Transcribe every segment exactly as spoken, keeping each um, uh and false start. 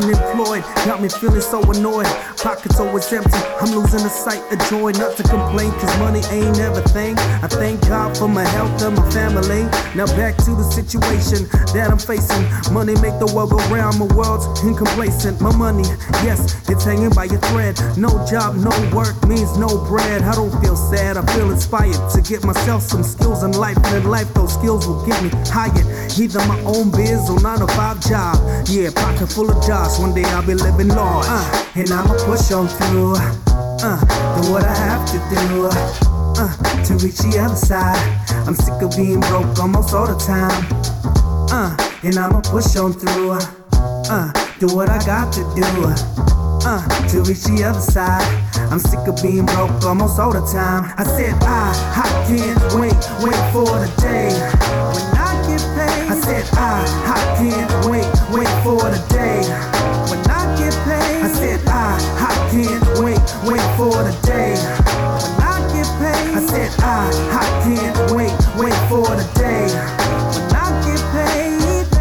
unemployed, got me feeling so annoyed. Pockets always empty, I'm losing the sight of joy. Not to complain, cause money ain't everything. I thank God for my health and my family. Now back to the situation that I'm facing. Money make the world go round, my world's incomplacent. My money, yes, it's hanging by a thread. No job, no work means no bread. I don't feel sad, I feel inspired to get myself some skills in life. And in life, those skills will get me hired. Either my own biz or nine to five job. Yeah, pocket full of jobs, one day I'll be living large. Uh, and I'ma push on through, uh, do what I have to do, uh, to reach the other side. I'm sick of being broke almost all the time, uh, and I'ma push on through, uh, do what I got to do, uh, to reach the other side. I'm sick of being broke almost all the time. I said I, I can't wait, wait for the day when I get paid. I said I, I can't wait, wait for the day when I get paid. I said I, I can't wait, wait for the day when I get paid. I said I, I can't wait, wait for the day when I get paid.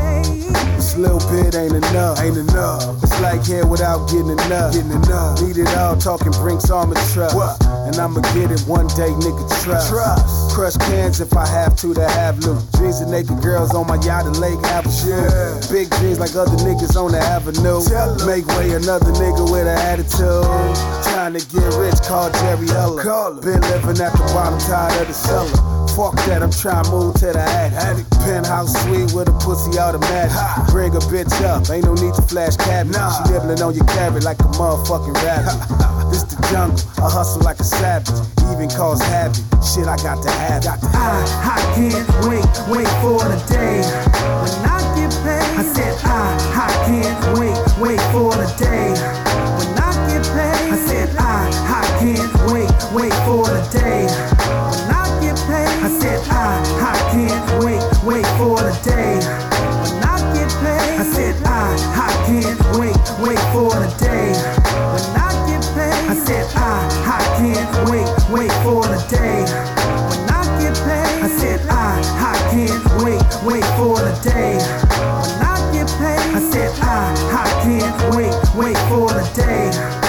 This little bit ain't enough, ain't enough. It's like here without getting enough, getting enough. Need it all, talking Brinks Armor Truck. What? And I'ma get it one day, nigga, trust. Trust. Crush cans if I have to to have loot. Dreams of naked girls on my yacht in Lake Havasu. Yeah. Big dreams like other niggas on the avenue. Make way another nigga with an attitude. Trying to get rich, call Jerry Heller. Call Been living at the bottom, tired of the cellar. Fuck that, I'm trying to move to the attic. Penthouse suite with a pussy automatic. Bring a bitch up, ain't no need to flash cabinet. Nah. She nibbling on your carrot like a motherfucking rabbit. This the jungle, I hustle like a savage. Even cause havoc, shit I got to have. Got to have. I, I can't wait, wait for the day when I get paid. I said I, I can't wait, wait for the day when I get paid. I said I, I can't wait, wait for the day when I get paid. I said I, I can't wait, wait for the day when I get paid. I said I, I can't wait, wait for the day when I get paid. I said I, I can't wait, wait for the day when I get paid. I said I, I can't wait, wait for the day when I get paid. I said I, I can't wait, wait for the day